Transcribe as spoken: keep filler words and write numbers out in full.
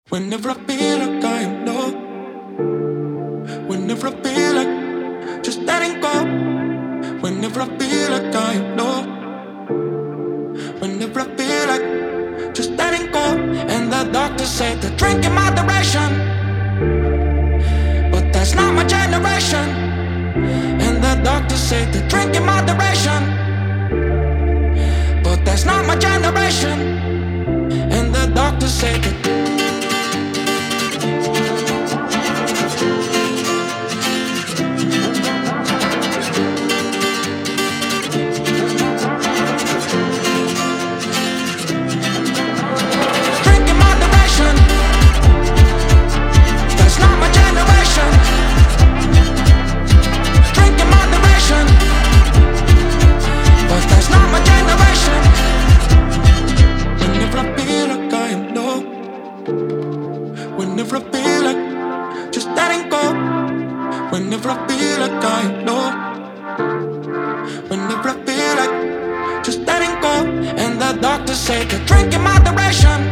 Whenever I feel like I am low, whenever I feel like just letting go, whenever I feel like I am low, whenever I feel like just letting go, and the doctor said to drink in moderation, but that's not my generation. And the doctor said to drink in moderation, but that's not my generation. And the doctor said to whenever I feel like just letting go, whenever I feel like I am low, whenever I feel like just letting go, and the doctor said to drink in moderation.